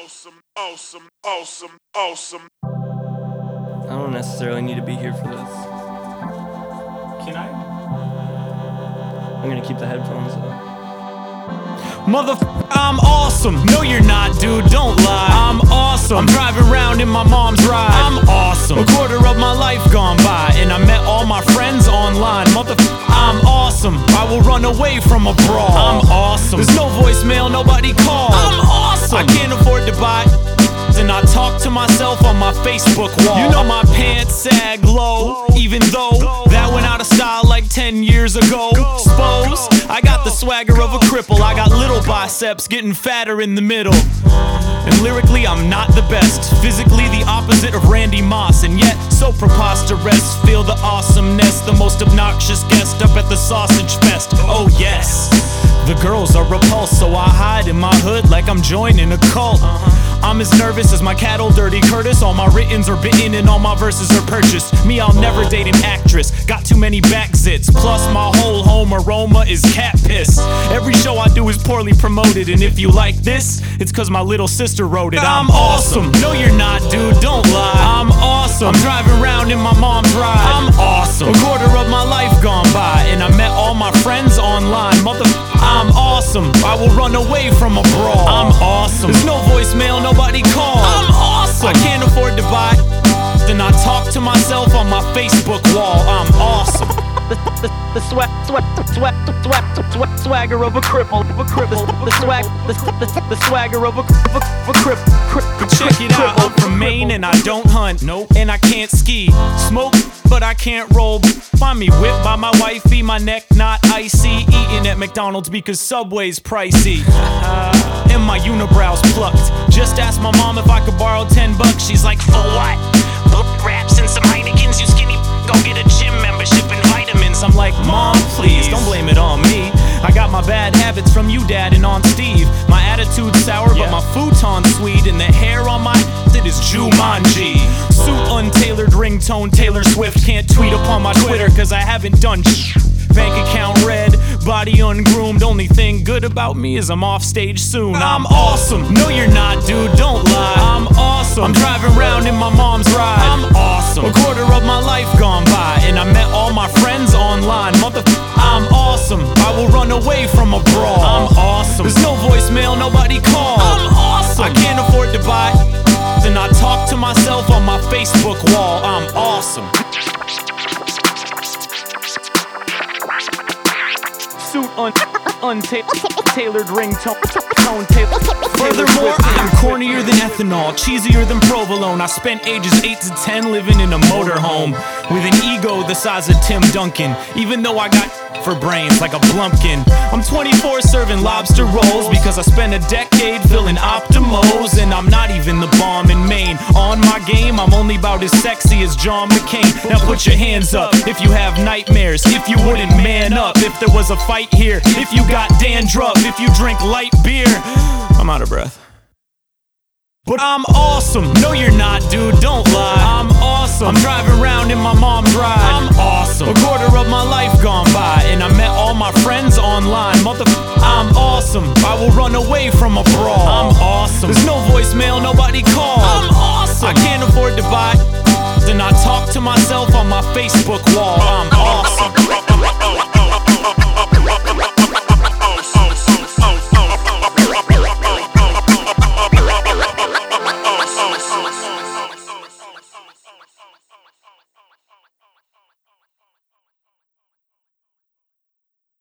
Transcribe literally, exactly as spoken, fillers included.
Awesome, awesome, awesome, awesome. I don't necessarily need to be here for this. Can I? I'm gonna keep the headphones up. Motherfucker, I'm awesome. No, you're not, dude. Don't lie. I'm awesome. I'm driving around in my mom's ride. I'm awesome. A quarter of my life gone by, and I met all my friends online. Motherfucker, I'm awesome. I will run away from a brawl. I'm awesome. There's no voicemail, nobody calls. I'm awesome. I can't afford to buy, and I talk to myself on my Facebook wall. You know my pants sag low, even though that went out of style like ten years ago. Suppose I got the swagger of a cripple. I got little biceps getting fatter in the middle. And lyrically I'm not the best, physically the opposite of Randy Moss, and yet so preposterous. Feel the awesomeness, the most obnoxious guest up at the sausage fest. Oh yes, the girls are repulsed, so I hide in my hood like I'm joining a cult. I'm as nervous as my cattle, Dirty Curtis. All my writtens are bitten and all my verses are purchased. Me, I'll never date an actress, got too many back zits. Plus my whole home aroma is cat piss. Every show I do is poorly promoted, and if you like this, it's cause my little sister wrote it. I'm awesome. No, you're not, dude, don't lie. I'm awesome. I'm driving around in my mom's ride. I'm awesome. A quarter of my life gone by, and I met all my friends online. Motherfucker, I'm awesome. I will run away from a brawl. I'm awesome. There's no voicemail, nobody calls. I'm awesome. I can't afford to buy, then I talk to myself on my Facebook wall. I'm awesome. The, the, the swag, swag, swag, swag, swag, swagger of a cripple, of a cripple. The swag, the, the, the swagger of a, of a, of a cripple. Check it out, I'm from Maine and I don't hunt, nope, and I can't ski. Smoke, but I can't roll. Find me whipped by my wifey, my neck not icy. Eating at McDonald's because Subway's pricey. And my unibrows plucked. Just asked my mom if I could borrow ten bucks. She's like, for what? Wraps and some Heinekens, you skinny. Go get a gym membership and vitamins. I'm like, Mom, please, don't blame it on me. I got my bad habits from you, Dad, and Aunt Steve. My attitude's sour, yeah, but my futon's sweet, and the hair on my it is Jumanji. Suit untailored, ringtone Taylor Swift. Can't tweet upon my Twitter cause I haven't done sh. Bank account red, body ungroomed. Only thing good about me is I'm off stage soon. I'm awesome. No, you're not, dude, don't lie. I'm awesome. I'm driving around in my mom's ride. I'm awesome. A quarter of my life gone by, and I met all my friends online. Motherfucker, I'm awesome. I will run away from a brawl. I'm awesome. There's no voicemail, nobody calls. I'm awesome. I can't afford to buy, then I talk to myself on my Facebook wall. I'm awesome. Suit un untailored ringtone. Furthermore, I'm cornier than ethanol, cheesier than provolone. I spent ages eight to ten living in a motorhome with an ego the size of Tim Duncan, even though I got for brains like a blumpkin. I'm twenty-four serving lobster rolls because I spent a decade filling Optimos, and I'm not even the bomb in Maine. On my game, I'm only about as sexy as John McCain. Now put your hands up if you have nightmares, if you wouldn't man up, if there was a fight here, if you got dandruff, if you drink light beer. I'm out of breath. But I'm awesome. No, you're not, dude, don't lie. I'm awesome. I'm driving around in my mom's ride. I'm awesome. A quarter of my life gone by, and I met all my friends online. Motherfucker, I'm awesome. I will run away from a brawl. I'm awesome. There's no voicemail, nobody calls. I'm awesome. I can't afford to buy, then I talk to myself on my Facebook wall. I'm awesome.